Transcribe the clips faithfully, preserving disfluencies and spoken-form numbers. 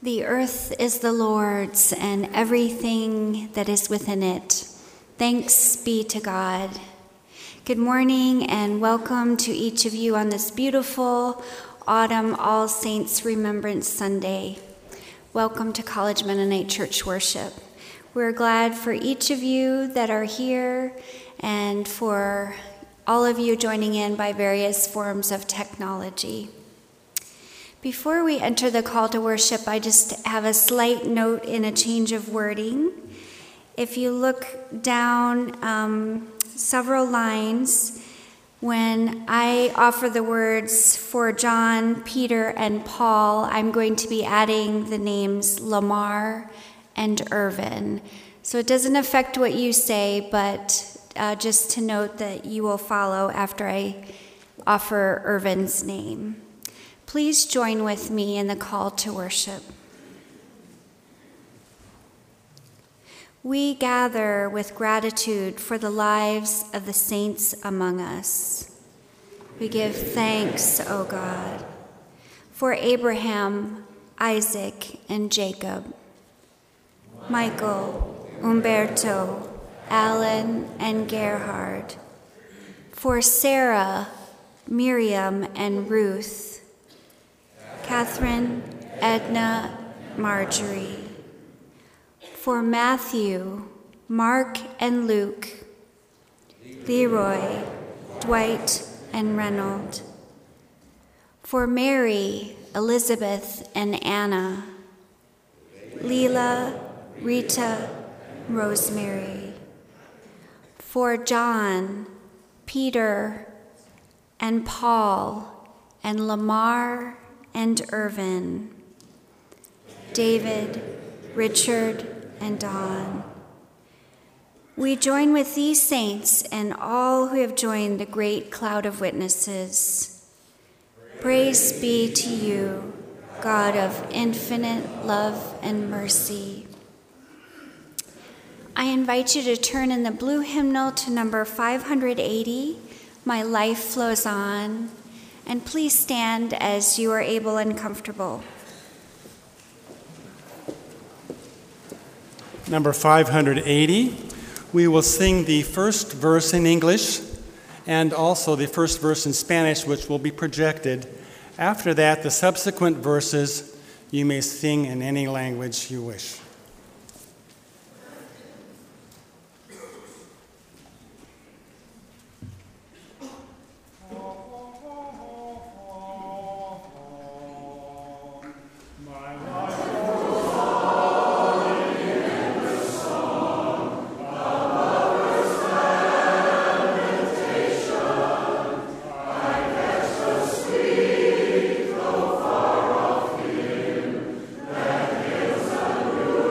The earth is the Lord's and everything that is within it. Thanks be to God. Good morning and welcome to each of you on this beautiful autumn All Saints Remembrance Sunday. Welcome to College Mennonite Church worship. We're glad for each of you that are here and for all of you joining in by various forms of technology. Before we enter the call to worship, I just have a slight note in a change of wording. If you look down um, several lines, when I offer the words for John, Peter, and Paul, I'm going to be adding the names Lamar and Irvin. So it doesn't affect what you say, but uh, just to note that you will follow after I offer Irvin's name. Please join with me in the call to worship. We gather with gratitude for the lives of the saints among us. We give thanks, O God, for Abraham, Isaac, and Jacob, Michael, Umberto, Alan, and Gerhard, for Sarah, Miriam, and Ruth, Catherine, Edna, Marjorie, for Matthew, Mark, and Luke, Leroy, Dwight, and Reynold, for Mary, Elizabeth, and Anna, Leela, Rita, Rosemary, for John, Peter, and Paul, and Lamar, and Irvin, David, Richard, and Don. We join with these saints and all who have joined the great cloud of witnesses. Praise be to you, God of infinite love and mercy. I invite you to turn in the blue hymnal to number five hundred eighty, My Life Flows On. And please stand as you are able and comfortable. Number five hundred eighty, we will sing the first verse in English and also the first verse in Spanish, which will be projected. After that, the subsequent verses you may sing in any language you wish. Thank you.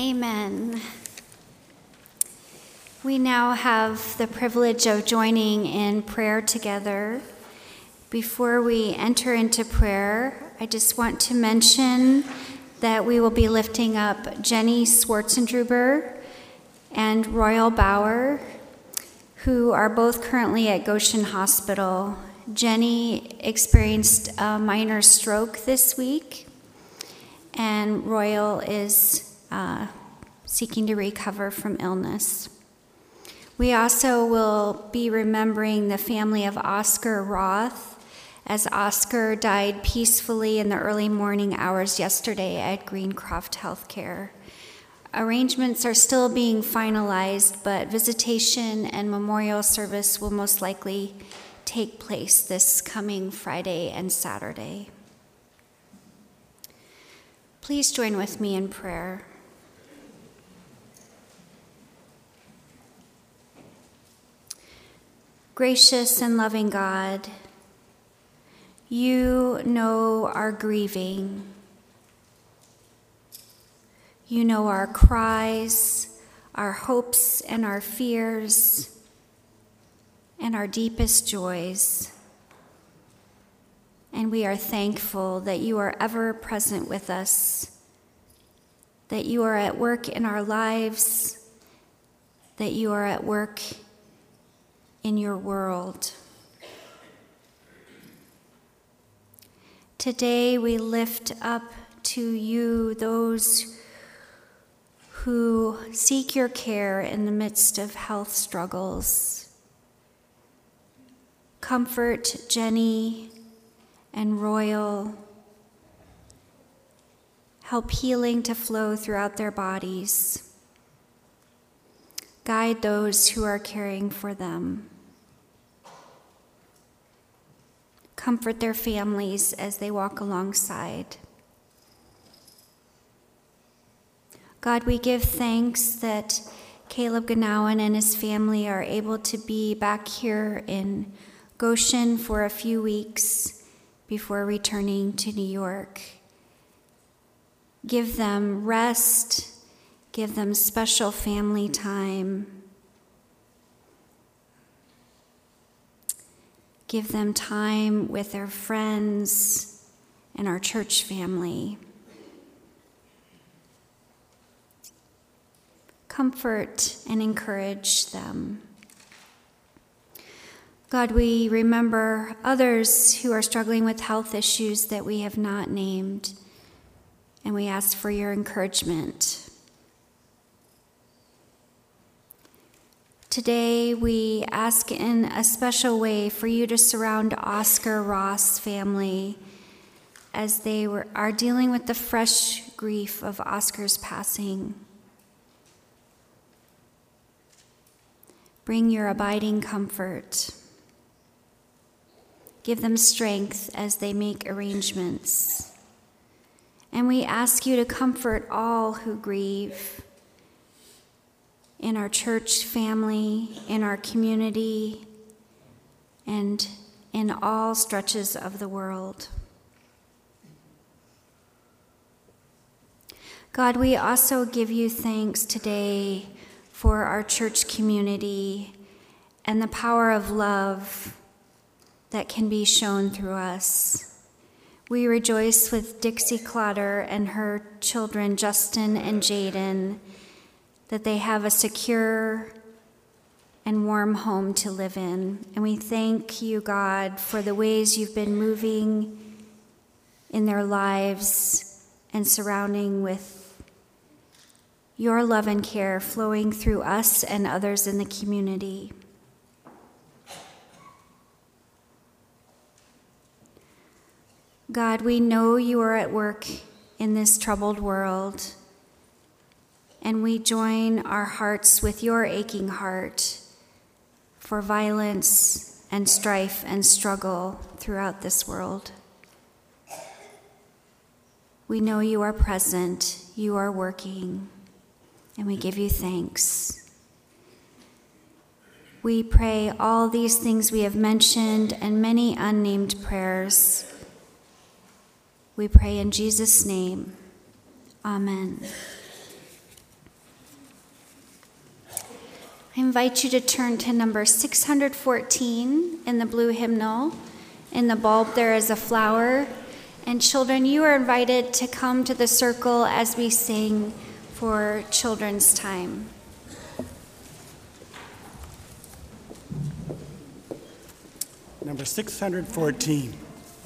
Amen. We now have the privilege of joining in prayer together. Before we enter into prayer, I just want to mention that we will be lifting up Jenny Swartzendruber and Royal Bauer, who are both currently at Goshen Hospital. Jenny experienced a minor stroke this week, and Royal is uh, seeking to recover from illness. We also will be remembering the family of Oscar Roth, as Oscar died peacefully in the early morning hours yesterday at Greencroft Healthcare. Arrangements are still being finalized, but visitation and memorial service will most likely take place this coming Friday and Saturday. Please join with me in prayer. Gracious and loving God, you know our grieving. You know our cries, our hopes and our fears, and our deepest joys. And we are thankful that you are ever present with us, that you are at work in our lives, that you are at work in your world. Today we lift up to you those who seek your care in the midst of health struggles. Comfort Jenny and Royal. Help healing to flow throughout their bodies. Guide those who are caring for them. Comfort their families as they walk alongside. God, we give thanks that Caleb Ganawan and his family are able to be back here in Goshen for a few weeks before returning to New York. Give them rest, give them special family time. Give them time with their friends and our church family. Comfort and encourage them. God, we remember others who are struggling with health issues that we have not named, and we ask for your encouragement. Today, we ask in a special way for you to surround Oscar Ross' family as they were, are dealing with the fresh grief of Oscar's passing. Bring your abiding comfort. Give them strength as they make arrangements. And we ask you to comfort all who grieve in our church family, in our community, and in all stretches of the world. God, we also give you thanks today for our church community and the power of love that can be shown through us. We rejoice with Dixie Clotter and her children, Justin and Jaden, that they have a secure and warm home to live in. And we thank you, God, for the ways you've been moving in their lives and surrounding with your love and care flowing through us and others in the community. God, we know you are at work in this troubled world, and we join our hearts with your aching heart for violence and strife and struggle throughout this world. We know you are present, you are working, and we give you thanks. We pray all these things we have mentioned and many unnamed prayers. We pray in Jesus' name. Amen. I invite you to turn to number six hundred fourteen in the blue hymnal. In the bulb there is a flower. And children, you are invited to come to the circle as we sing for children's time. Number six hundred fourteen.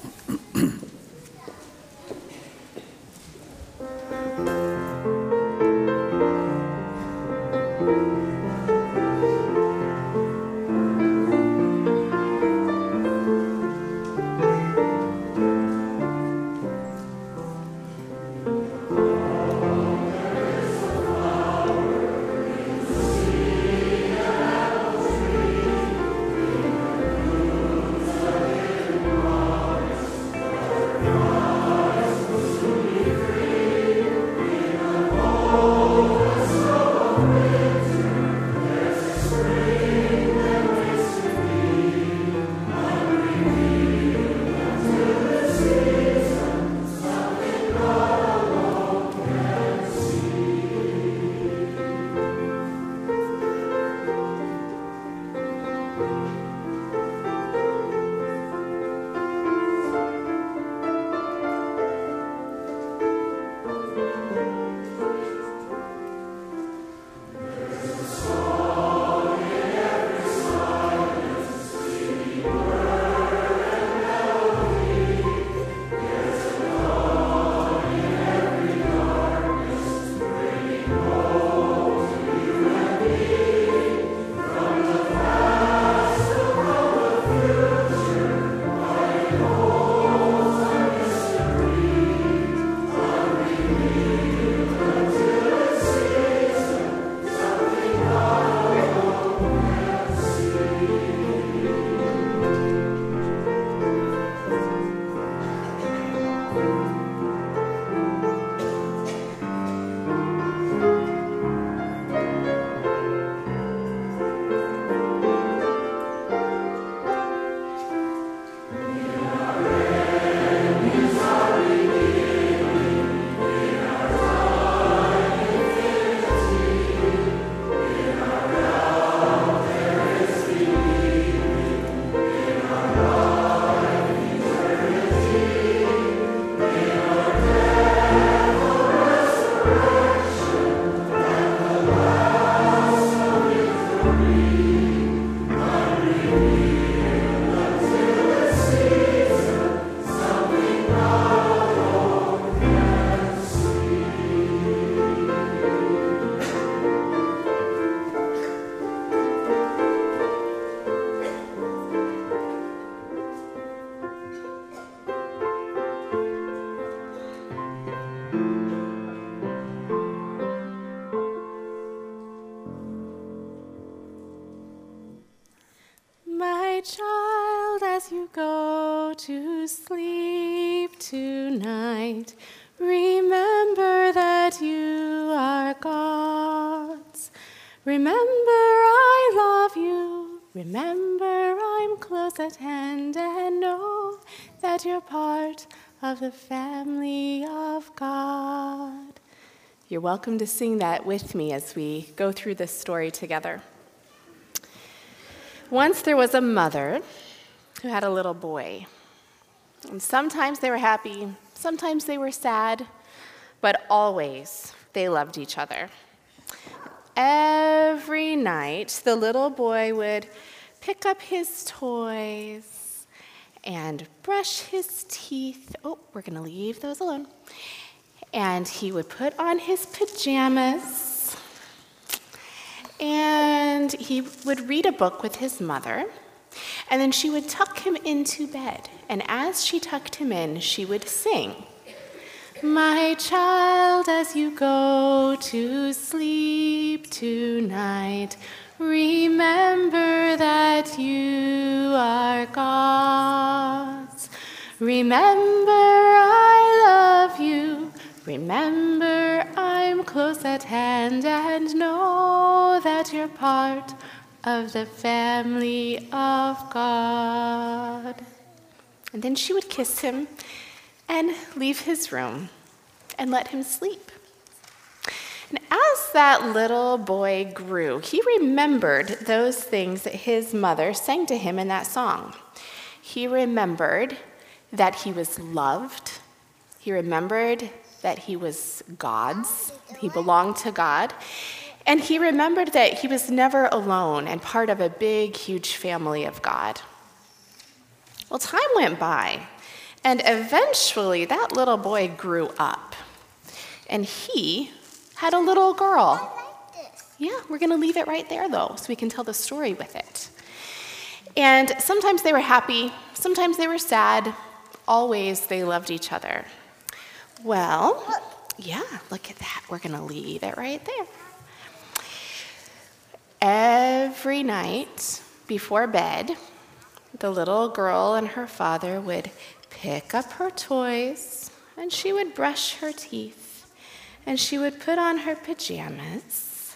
My child, as you go to sleep tonight, remember that you are God's. Remember I love you. Remember I'm close at hand, and know that you're part of the family of God. You're welcome to sing that with me as we go through this story together. Once there was a mother who had a little boy. And sometimes they were happy, sometimes they were sad, but always they loved each other. Every night, the little boy would pick up his toys and brush his teeth. Oh, we're going to leave those alone. And he would put on his pajamas, and he would read a book with his mother, and then she would tuck him into bed. And as she tucked him in, she would sing, "My child, as you go to sleep tonight, remember that you are God's. Remember I love you. Remember I'm close at hand, and know that you're part of the family of God." And then she would kiss him and leave his room and let him sleep. And as that little boy grew, he remembered those things that his mother sang to him in that song. He remembered that he was loved. He remembered that he was God's. He belonged to God. And he remembered that he was never alone and part of a big, huge family of God. Well, time went by, and eventually that little boy grew up. And he had a little girl. I like this. Yeah, we're going to leave it right there, though, so we can tell the story with it. And sometimes they were happy, sometimes they were sad. Always they loved each other. Well, yeah, look at that. We're going to leave it right there. Every night before bed, the little girl and her father would pick up her toys, and she would brush her teeth, and she would put on her pajamas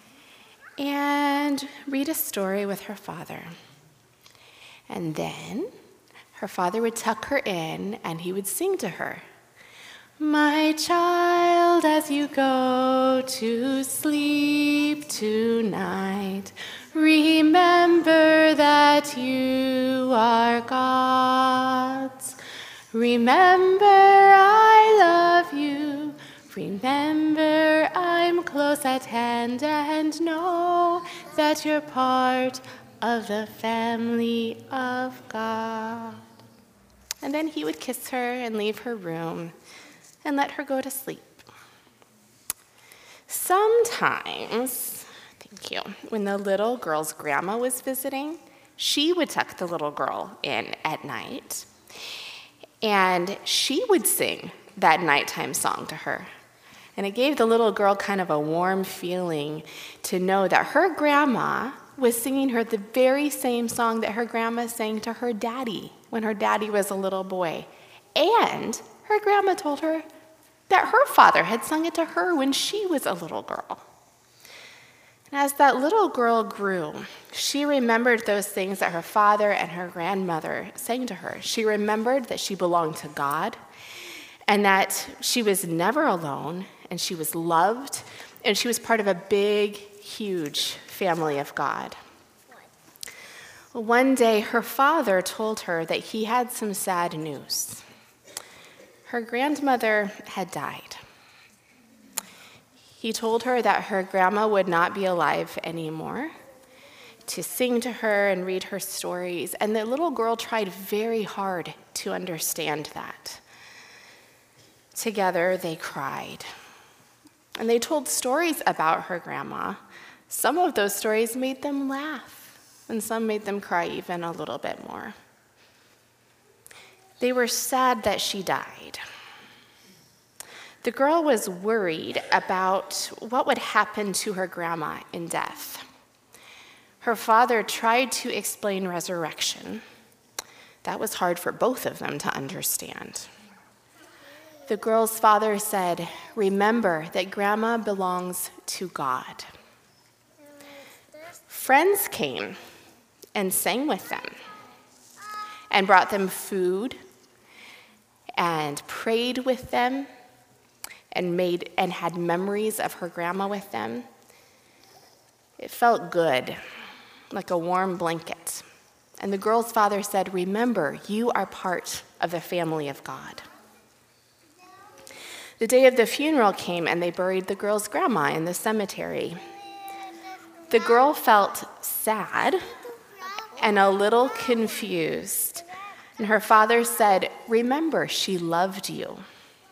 and read a story with her father. And then her father would tuck her in, and he would sing to her, "My child, as you go to sleep tonight, remember that you are God's. Remember I love you. Remember I'm close at hand, and know that you're part of the family of God." And then he would kiss her and leave her room and let her go to sleep. Sometimes, thank you, when the little girl's grandma was visiting, she would tuck the little girl in at night, and she would sing that nighttime song to her. And it gave the little girl kind of a warm feeling to know that her grandma was singing her the very same song that her grandma sang to her daddy when her daddy was a little boy. And her grandma told her that her father had sung it to her when she was a little girl. And as that little girl grew, she remembered those things that her father and her grandmother sang to her. She remembered that she belonged to God, and that she was never alone, and she was loved, and she was part of a big, huge family of God. One day, her father told her that he had some sad news. Her grandmother had died. He told her that her grandma would not be alive anymore to sing to her and read her stories, and the little girl tried very hard to understand that. Together, they cried, and they told stories about her grandma. Some of those stories made them laugh, and some made them cry even a little bit more. They were sad that she died. The girl was worried about what would happen to her grandma in death. Her father tried to explain resurrection. That was hard for both of them to understand. The girl's father said, "Remember that grandma belongs to God." Friends came and sang with them and brought them food and prayed with them and made and had memories of her grandma with them. It felt good, like a warm blanket. And the girl's father said, "Remember, you are part of the family of God." The day of the funeral came, and they buried the girl's grandma in the cemetery. The girl felt sad and a little confused. And her father said, "Remember, she loved you."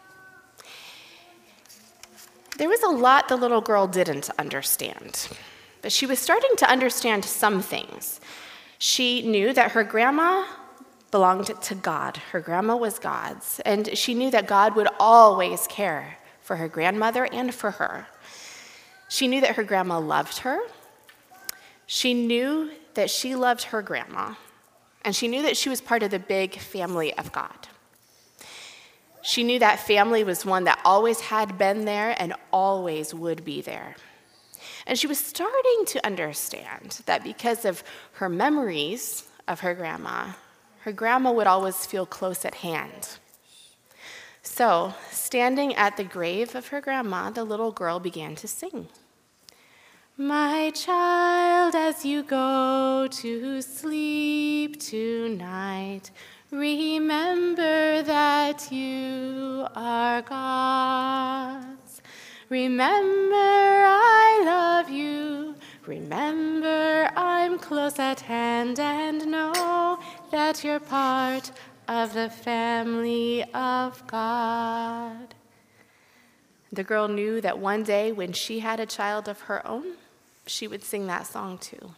There was a lot the little girl didn't understand, but she was starting to understand some things. She knew that her grandma belonged to God. Her grandma was God's, and she knew that God would always care for her grandmother and for her. She knew that her grandma loved her. She knew that she loved her grandma, and she knew that she was part of the big family of God. She knew that family was one that always had been there and always would be there. And she was starting to understand that because of her memories of her grandma, her grandma would always feel close at hand. So, standing at the grave of her grandma, the little girl began to sing. My child, as you go to sleep tonight, remember that you are God's. Remember I love you. Remember I'm close at hand, and know that you're part of the family of God. The girl knew that one day when she had a child of her own, she would sing that song too.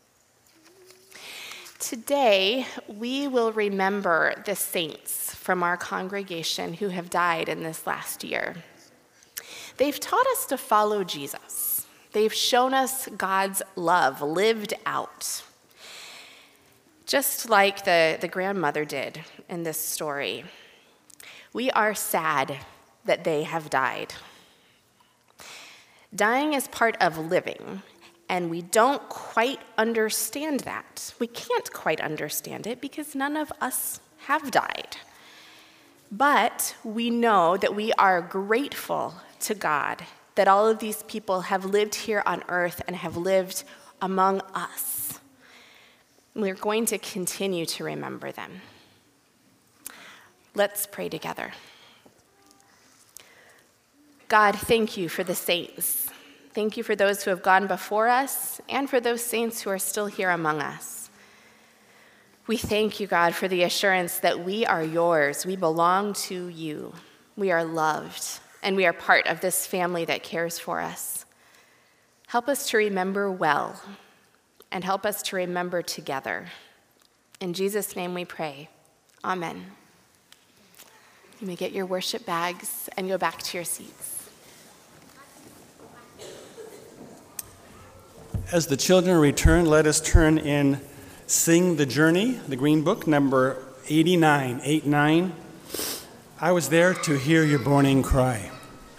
Today, we will remember the saints from our congregation who have died in this last year. They've taught us to follow Jesus. They've shown us God's love lived out, just like the, the grandmother did in this story. We are sad that they have died. Dying is part of living, and we don't quite understand that. We can't quite understand it because none of us have died. But we know that we are grateful to God that all of these people have lived here on earth and have lived among us. We're going to continue to remember them. Let's pray together. God, thank you for the saints. Thank you for those who have gone before us and for those saints who are still here among us. We thank you, God, for the assurance that we are yours. We belong to you. We are loved, and we are part of this family that cares for us. Help us to remember well, and help us to remember together. In Jesus' name we pray. Amen. You may get your worship bags and go back to your seats. As the children return, let us turn in Sing the Journey, the Green Book, number eighty-nine, eighty-nine. I was there to hear your morning cry.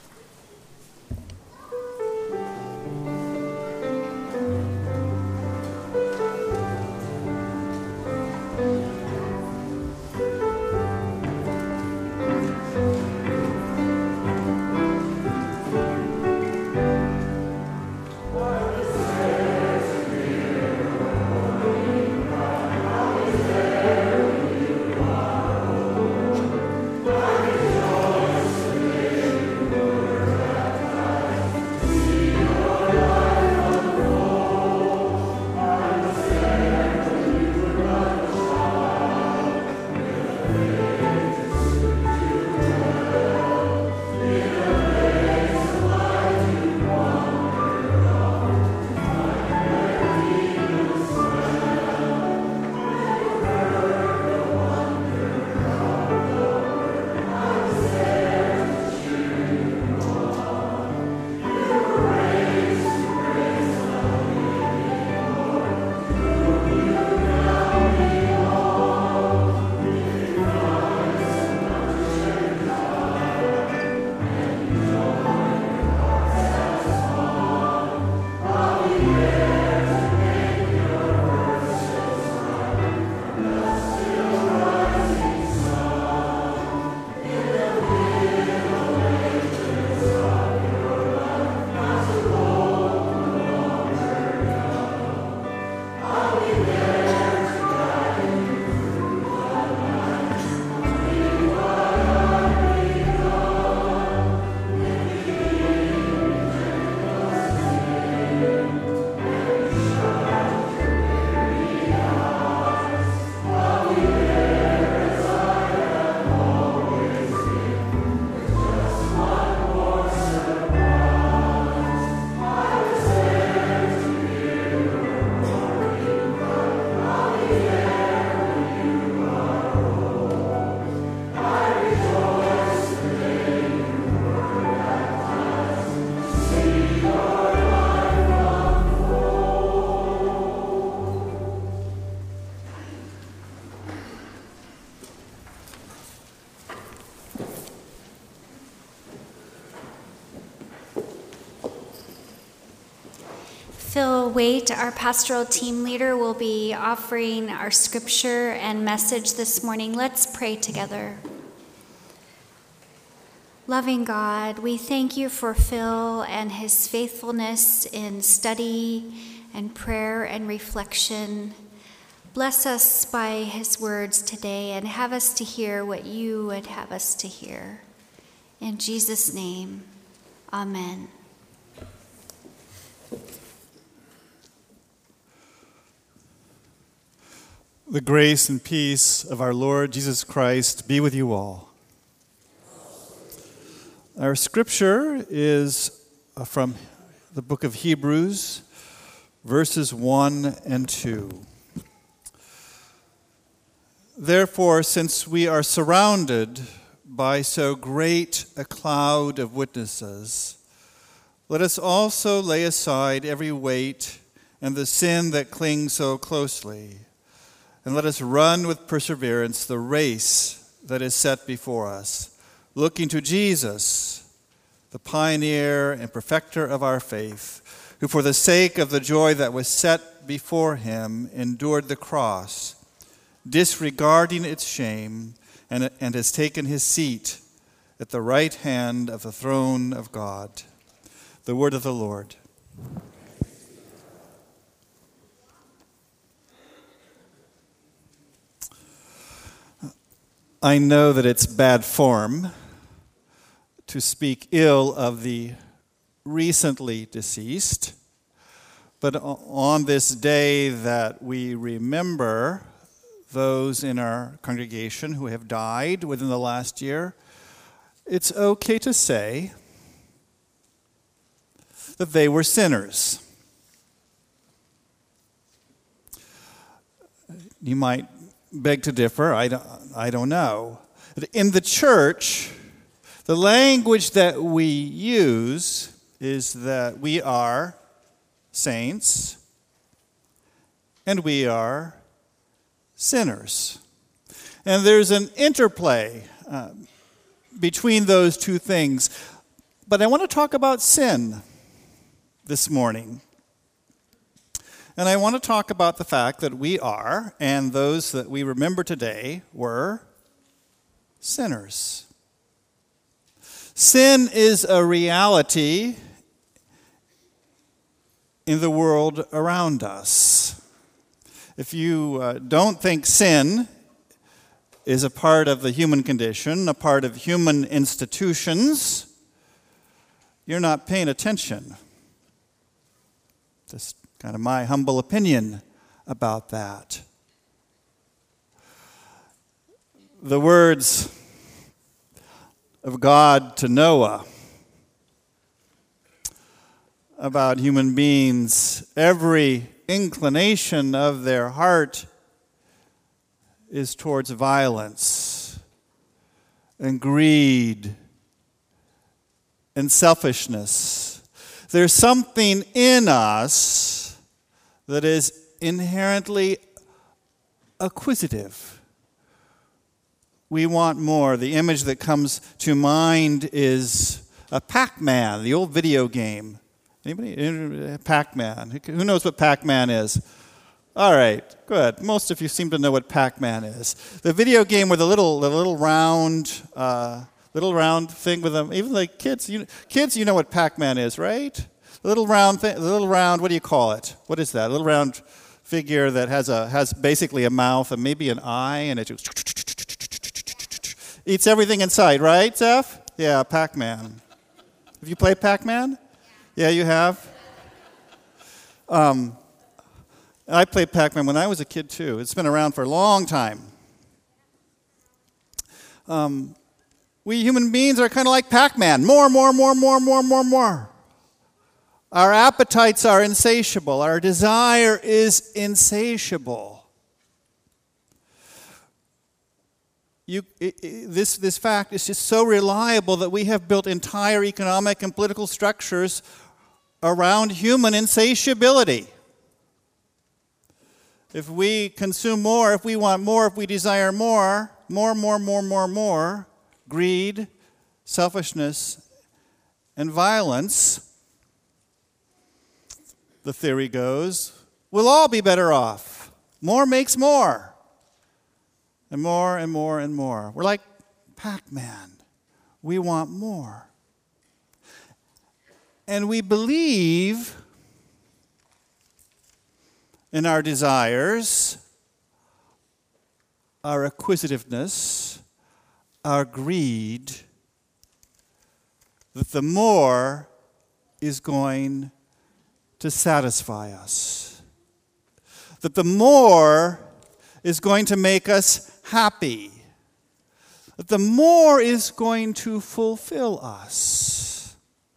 Phil Waite, our pastoral team leader, will be offering our scripture and message this morning. Let's pray together. Loving God, we thank you for Phil and his faithfulness in study and prayer and reflection. Bless us by his words today and have us to hear what you would have us to hear. In Jesus' name, amen. The grace and peace of our Lord Jesus Christ be with you all. Our scripture is from the book of Hebrews, verses one and two. Therefore, since we are surrounded by so great a cloud of witnesses, let us also lay aside every weight and the sin that clings so closely, and let us run with perseverance the race that is set before us, looking to Jesus, the pioneer and perfecter of our faith, who for the sake of the joy that was set before him endured the cross, disregarding its shame, and, and has taken his seat at the right hand of the throne of God. The word of the Lord. I know that it's bad form to speak ill of the recently deceased, but on this day that we remember those in our congregation who have died within the last year, it's okay to say that they were sinners. You might beg to differ, I don't, I don't know. In the church, the language that we use is that we are saints and we are sinners. And there's an interplay uh, between those two things. But I want to talk about sin this morning. And I want to talk about the fact that we are, and those that we remember today were, sinners. Sin is a reality in the world around us. If you uh, don't think sin is a part of the human condition, a part of human institutions, you're not paying attention. Just kind of my humble opinion about that. The words of God to Noah about human beings, every inclination of their heart is towards violence and greed and selfishness. There's something in us that is inherently acquisitive. We want more. The image that comes to mind is a Pac-Man, the old video game. Anybody? Pac-Man. Who knows what Pac-Man is? All right, good. Most of you seem to know what Pac-Man is. The video game with the little, the little round, uh, little round thing with them. Even like kids, you, kids, you know what Pac-Man is, right? The little round thing. The little round. What do you call it? What is that? A little round figure that has a has basically a mouth and maybe an eye, and it just eats everything in sight, right, Zeph? Yeah, Pac-Man. Have you played Pac-Man? Yeah, you have? Um, I played Pac-Man when I was a kid, too. It's been around for a long time. Um, we human beings are kind of like Pac-Man. More, more, more, more, more, more, more. Our appetites are insatiable. Our desire is insatiable. You, it, it, this, this fact is just so reliable that we have built entire economic and political structures around human insatiability. If we consume more, if we want more, if we desire more, more, more, more, more, more, greed, selfishness, and violence, the theory goes, we'll all be better off. More makes more. And more and more and more. We're like Pac-Man. We want more. And we believe in our desires, our acquisitiveness, our greed, that the more is going to satisfy us. That the more is going to make us happy. That the more is going to fulfill us.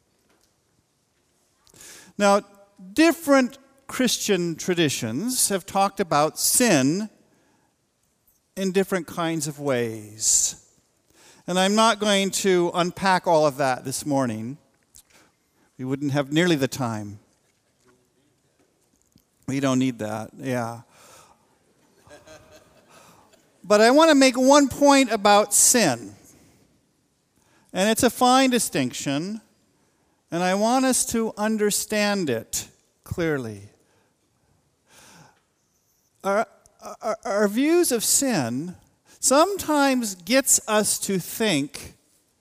Now, different Christian traditions have talked about sin in different kinds of ways. And I'm not going to unpack all of that this morning. We wouldn't have nearly the time. We don't need that, yeah. But I want to make one point about sin. And it's a fine distinction, and I want us to understand it clearly. Our, our, our views of sin sometimes gets us to think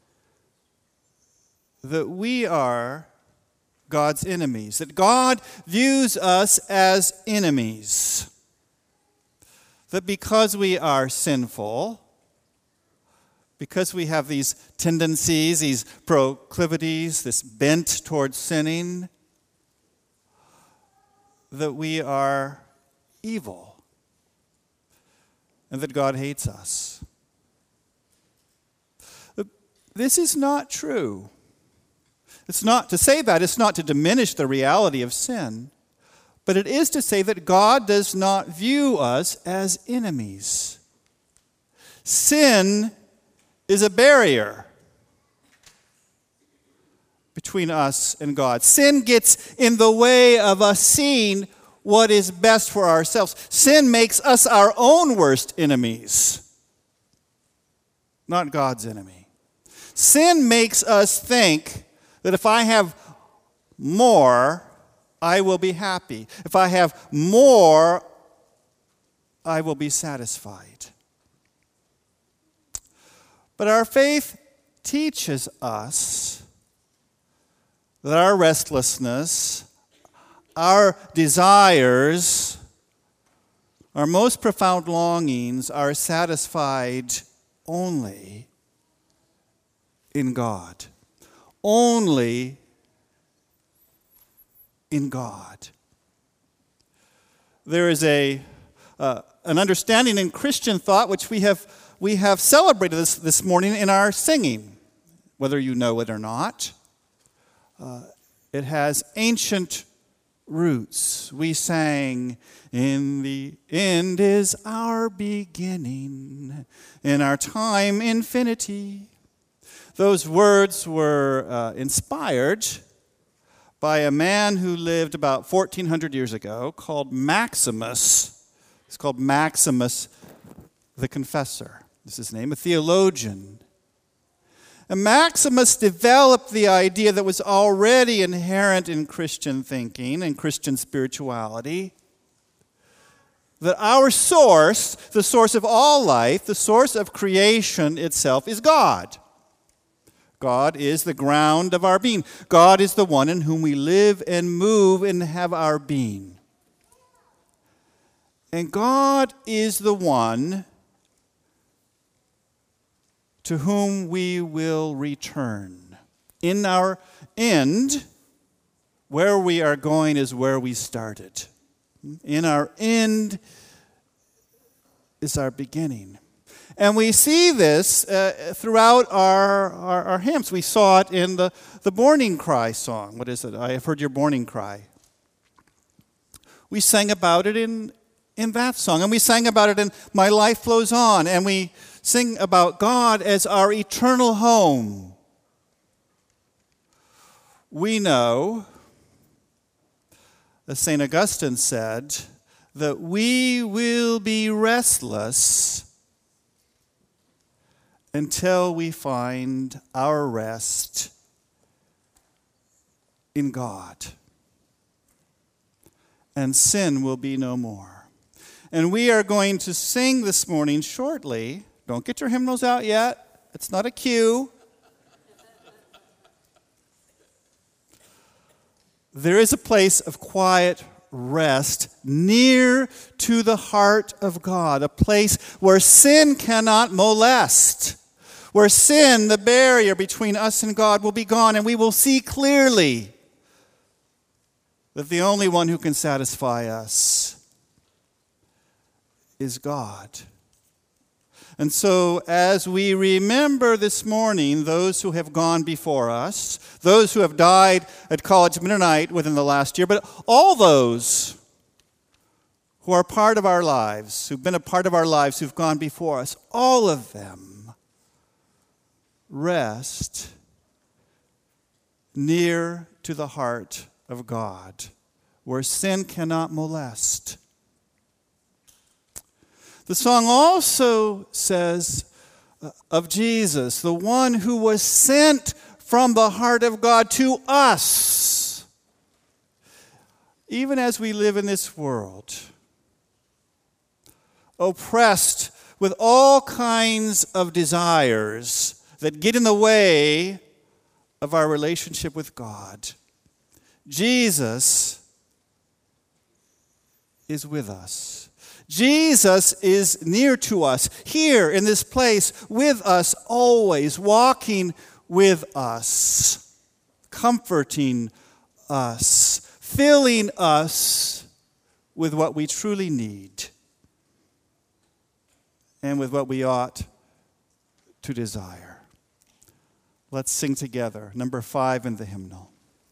that we are God's enemies, that God views us as enemies, that because we are sinful, because we have these tendencies, these proclivities, this bent towards sinning, that we are evil, and that God hates us. This is not true. It's not to say that, it's not to diminish the reality of sin, but it is to say that God does not view us as enemies. Sin is a barrier between us and God. Sin gets in the way of us seeing what is best for ourselves. Sin makes us our own worst enemies, not God's enemy. Sin makes us think that if I have more, I will be happy. If I have more, I will be satisfied. But our faith teaches us that our restlessness, our desires, our most profound longings are satisfied only in God. Only in God. There is a uh, an understanding in Christian thought which we have we have celebrated this, this morning in our singing, whether you know it or not. Uh, it has ancient roots. We sang, "In the end is our beginning, in our time infinity." Those words were uh, inspired by a man who lived about fourteen hundred years ago called Maximus. He's called Maximus the Confessor. This is his name, a theologian. And Maximus developed the idea that was already inherent in Christian thinking and Christian spirituality, that our source, the source of all life, the source of creation itself, is God. God is the ground of our being. God is the one in whom we live and move and have our being. And God is the one to whom we will return. In our end, where we are going is where we started. In our end is our beginning. And we see this uh, throughout our, our, our hymns. We saw it in the, the Morning Cry song. What is it? I have heard your morning cry. We sang about it in, in that song. And we sang about it in My Life Flows On. And we sing about God as our eternal home. We know, as Saint Augustine said, that we will be restless until we find our rest in God. And sin will be no more. And we are going to sing this morning shortly. Don't get your hymnals out yet. It's not a cue. there is a place of quiet rest near to the heart of God, a place where sin cannot molest, where sin, the barrier between us and God, will be gone, and we will see clearly that the only one who can satisfy us is God. And so as we remember this morning those who have gone before us, those who have died at College Mennonite within the last year, but all those who are part of our lives, who've been a part of our lives, who've gone before us, all of them rest near to the heart of God, where sin cannot molest. The song also says of Jesus, the one who was sent from the heart of God to us. Even as we live in this world, oppressed with all kinds of desires that get in the way of our relationship with God, Jesus is with us. Jesus is near to us, here in this place, with us always, walking with us, comforting us, filling us with what we truly need and with what we ought to desire. Let's sing together, number five in the hymnal.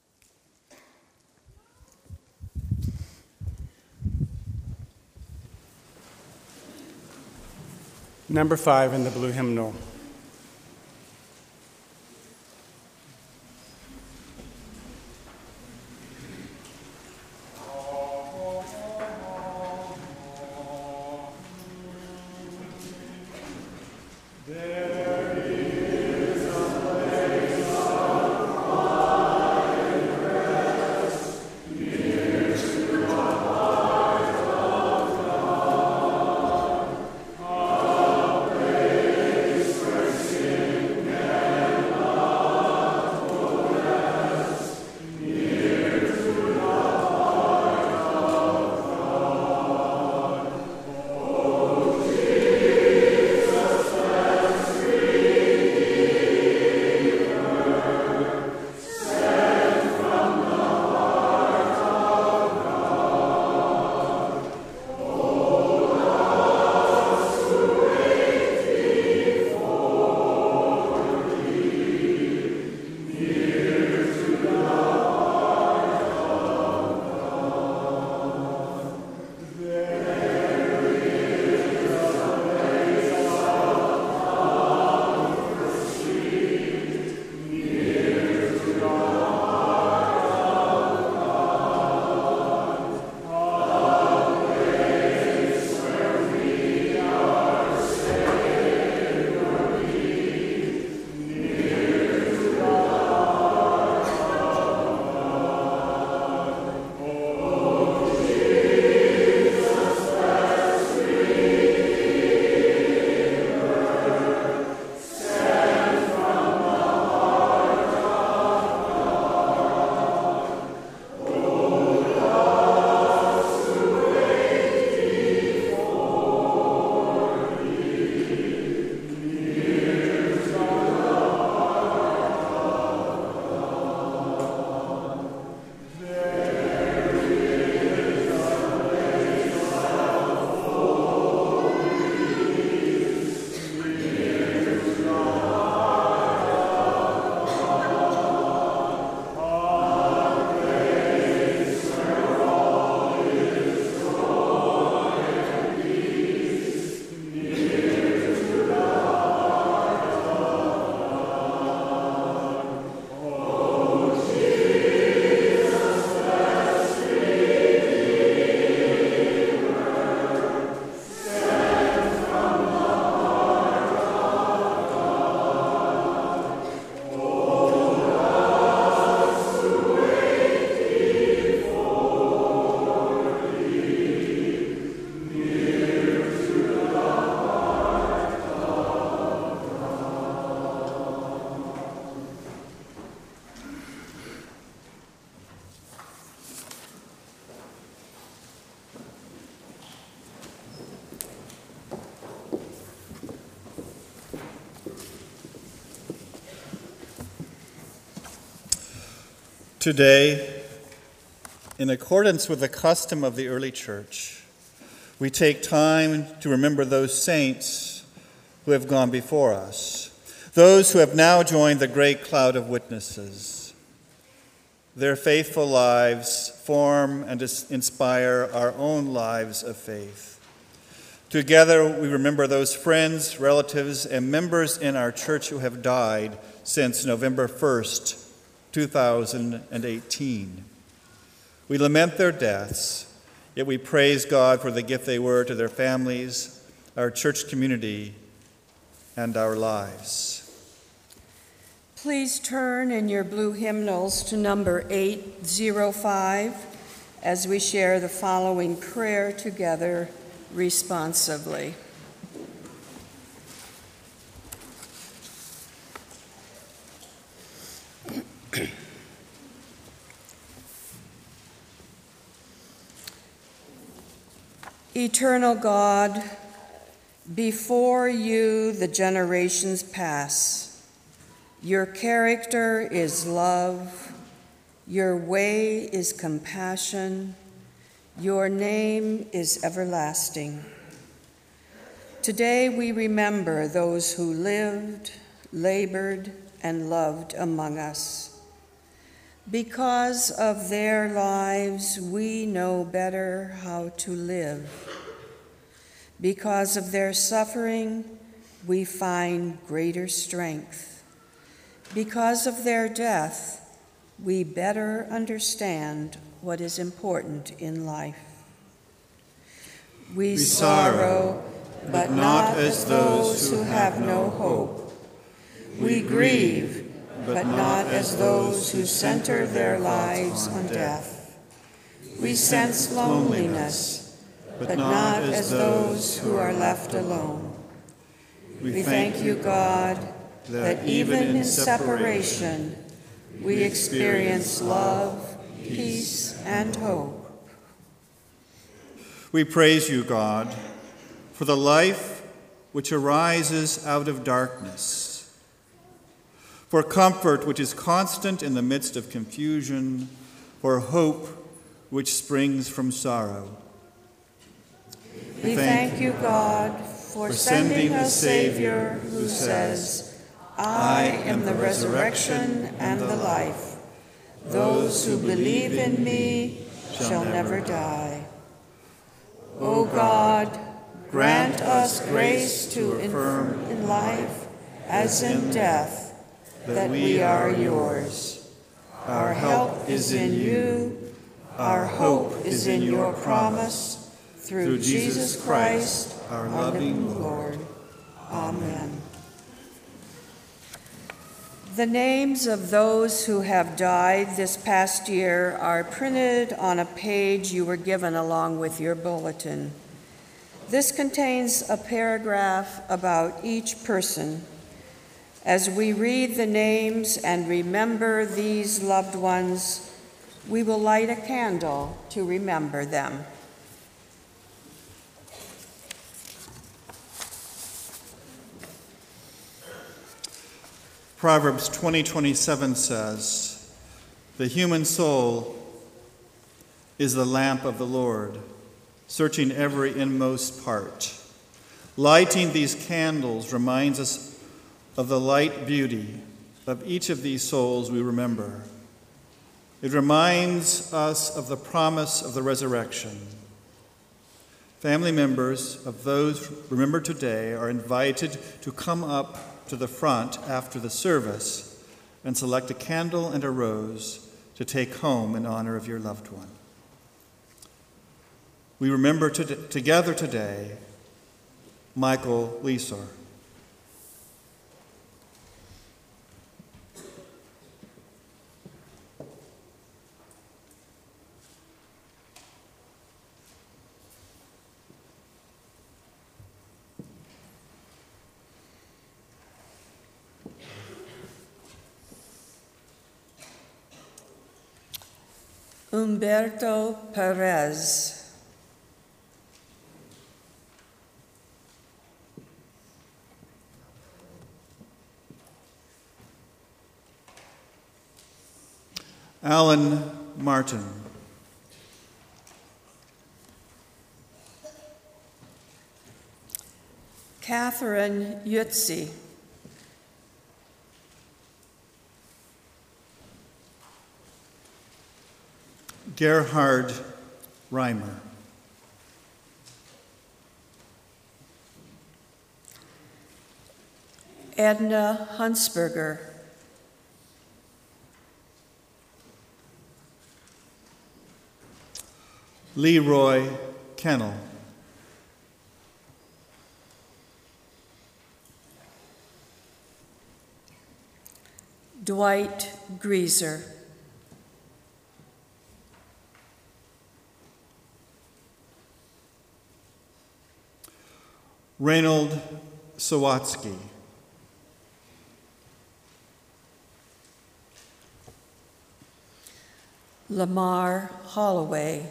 Number five in the blue hymnal. Praise Today, in accordance with the custom of the early church, we take time to remember those saints who have gone before us, those who have now joined the great cloud of witnesses. Their faithful lives form and inspire our own lives of faith. Together, we remember those friends, relatives, and members in our church who have died since November first, two thousand eighteen. We lament their deaths, yet we praise God for the gift they were to their families, our church community, and our lives. Please turn in your blue hymnals to number eight oh five as we share the following prayer together responsively. Eternal God, before you the generations pass. Your character is love, your way is compassion, your name is everlasting. Today we remember those who lived, labored, and loved among us. Because of their lives, we know better how to live. Because of their suffering, we find greater strength. Because of their death, we better understand what is important in life. We, we sorrow, but not as those who have no hope. We grieve, but not as those who center their lives on death. We sense loneliness, but not as those who are left alone. We thank you, God, that even in separation, we experience love, peace, and hope. We praise you, God, for the life which arises out of darkness, for comfort which is constant in the midst of confusion, for hope which springs from sorrow. We thank you, God, for sending a Savior who says, I am the resurrection and the life. Those who believe in me shall never die. O God, grant us grace to affirm in life as in death that we are yours. Our help is in you. Our hope is in your promise. Through Jesus Christ, our loving Lord. Amen. The names of those who have died this past year are printed on a page you were given along with your bulletin. This contains a paragraph about each person. As we read the names and remember these loved ones, we will light a candle to remember them. Proverbs twenty twenty-seven says, the human soul is the lamp of the Lord, searching every inmost part. Lighting these candles reminds us of the light beauty of each of these souls we remember. It reminds us of the promise of the resurrection. Family members of those remembered today are invited to come up to the front after the service and select a candle and a rose to take home in honor of your loved one. We remember to, together today Michael Leesor. Humberto Perez. Alan Martin. Catherine Yutzi. Gerhard Reimer. Edna Hunsberger. Leroy Kennel. Dwight Grieser. Reynold Sawatsky. Lamar Holloway.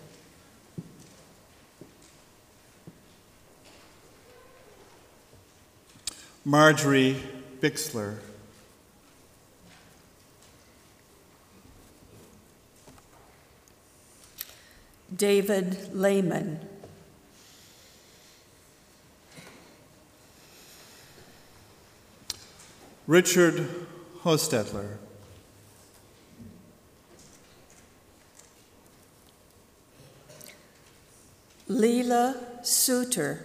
Marjorie Bixler. David Lehman. Richard Hostetler. Leela Suter.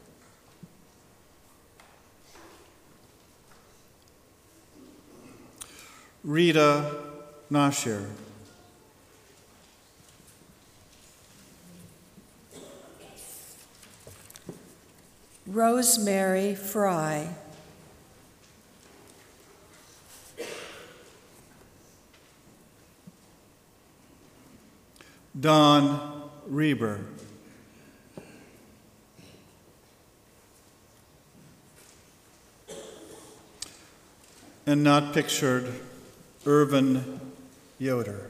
Rita Nasher. Rosemary Fry. Don Reber. And not pictured, Irvin Yoder.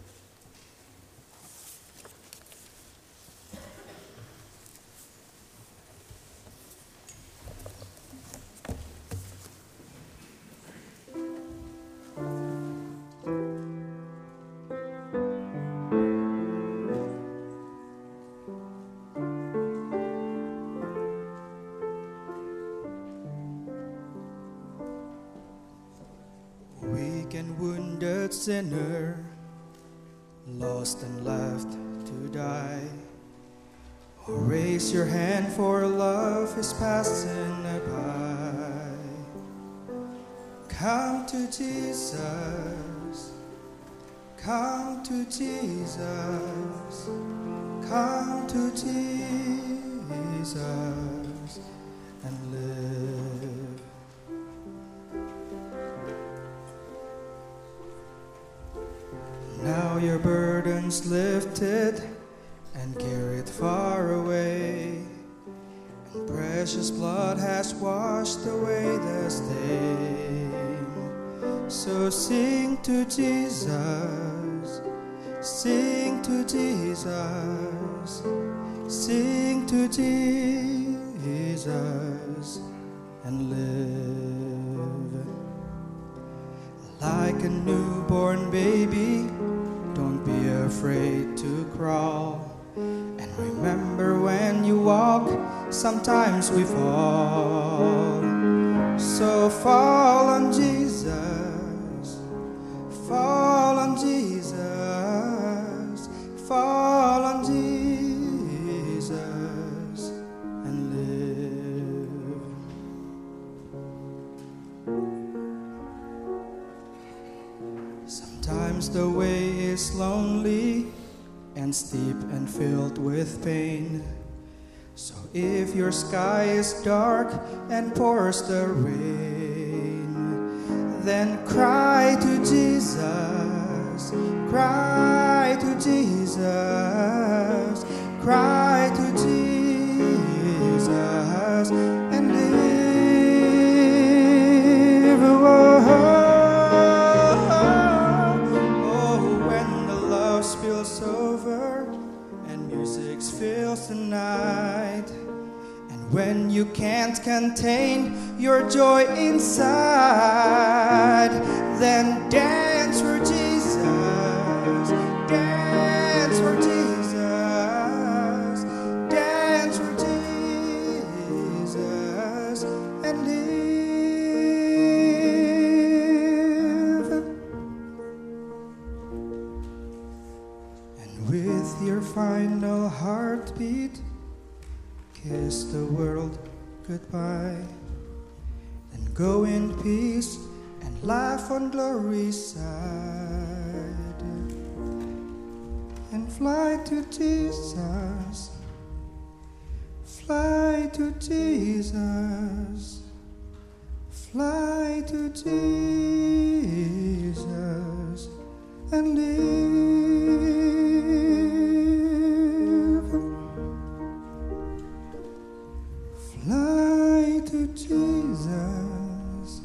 Sinner, lost and left to die. Oh, raise your hand, for love is passing by. Come to Jesus, come to Jesus, come to Jesus and live. Now your burden's lifted and carried far away, and precious blood has washed away the stain. So sing to Jesus, sing to Jesus, sing to Jesus and live. Like a newborn baby, don't be afraid to crawl. And remember, when you walk, sometimes we fall. So fall on Jesus, fall on Jesus, fall on Jesus and live. Sometimes the way is lonely and steep and filled with pain. So if your sky is dark and pours the rain, then cry to Jesus, cry to Jesus, cry to Jesus and live. Oh, spills over and music fills the night, and when you can't contain your joy inside, then dance for Jesus, heartbeat, kiss the world goodbye, then go in peace and laugh on glory's side, and fly to Jesus, fly to Jesus, fly to Jesus, and live. Fly to Jesus,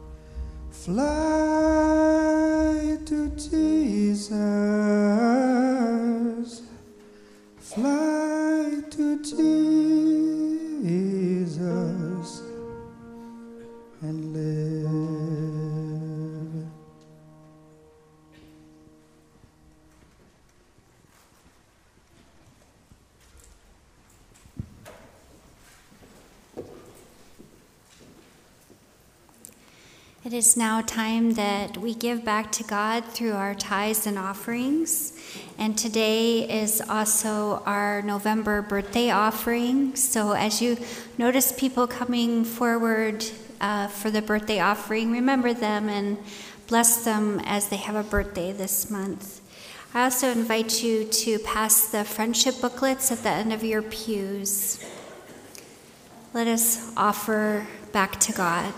fly to Jesus, fly to Jesus, and live. It is now time that we give back to God through our tithes and offerings. And today is also our November birthday offering. So as you notice people coming forward uh, for the birthday offering, remember them and bless them as they have a birthday this month. I also invite you to pass the friendship booklets at the end of your pews. Let us offer back to God.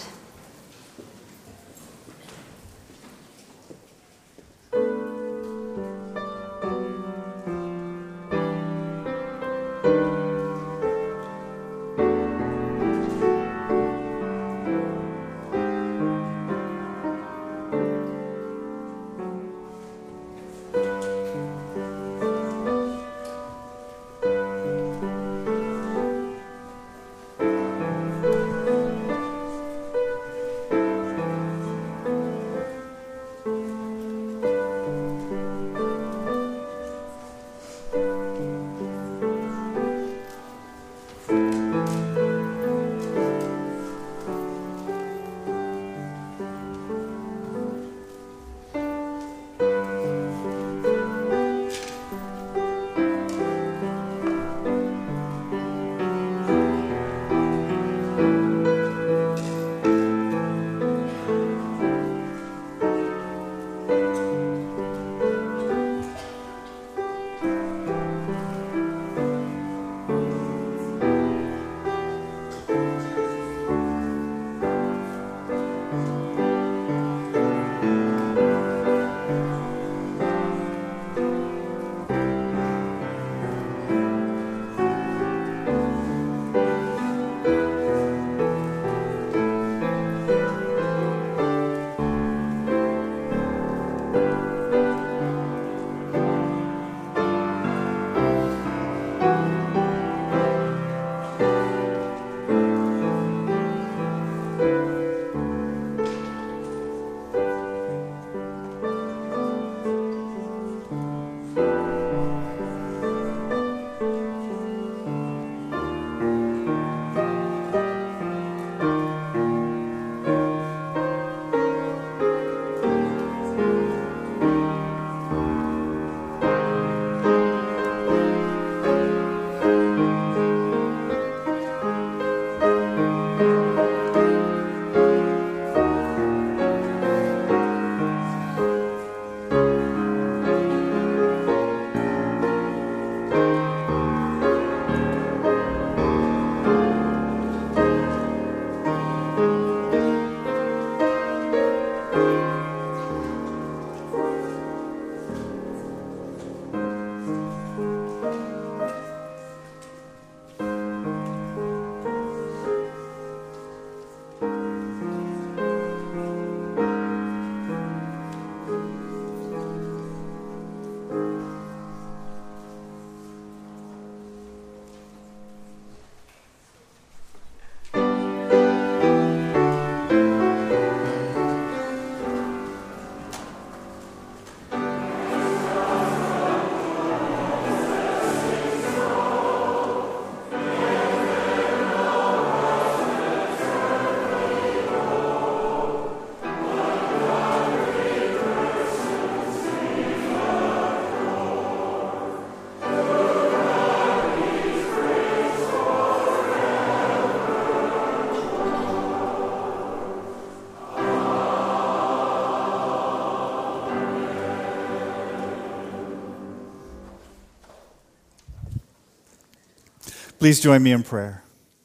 Please join me in prayer.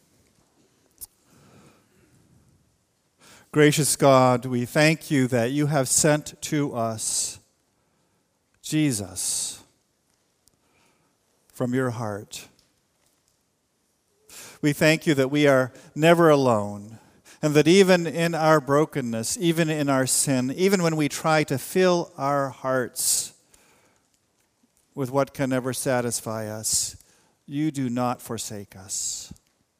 Gracious God, we thank you that you have sent to us Jesus from your heart. We thank you that we are never alone, and that even in our brokenness, even in our sin, even when we try to fill our hearts with what can never satisfy us, you do not forsake us.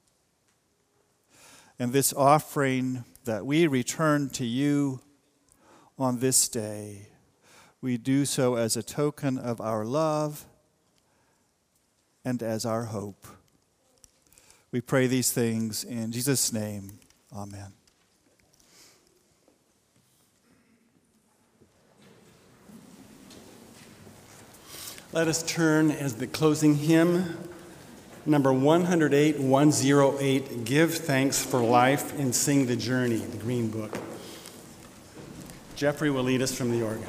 And this offering that we return to you on this day, we do so as a token of our love and as our hope. We pray these things in Jesus' name. Amen. Let us turn as the closing hymn, number one oh eight, one oh eight, Give Thanks for Life and Sing the Journey, the Green Book. Jeffrey will lead us from the organ.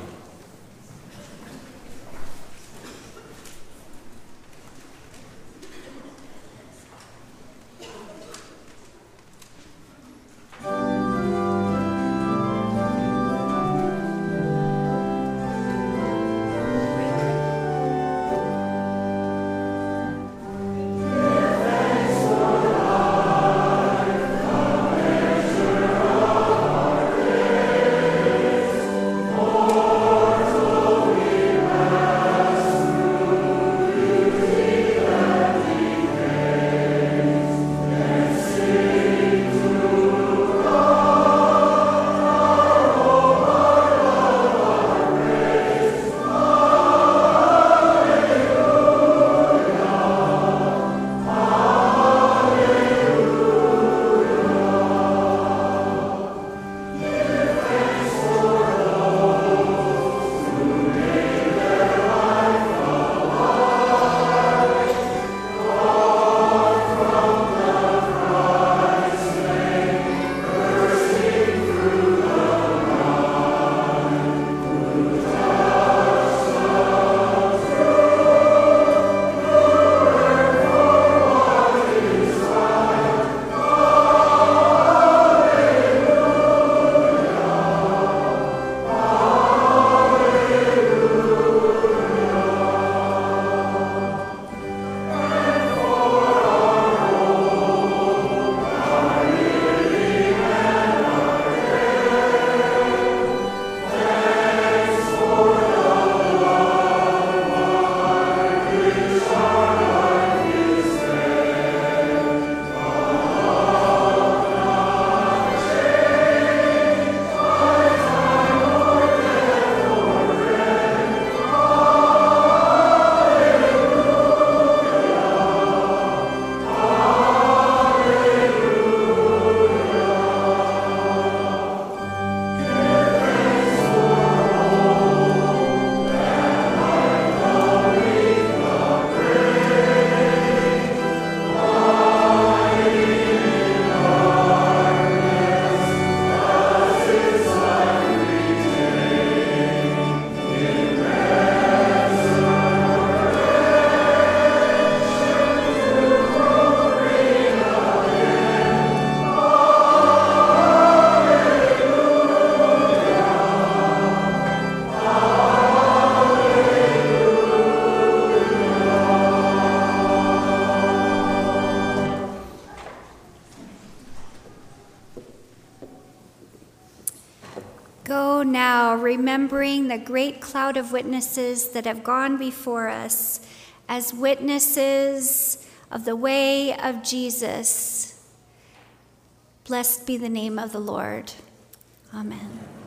Go now, remembering the great cloud of witnesses that have gone before us as witnesses of the way of Jesus. Blessed be the name of the Lord. Amen.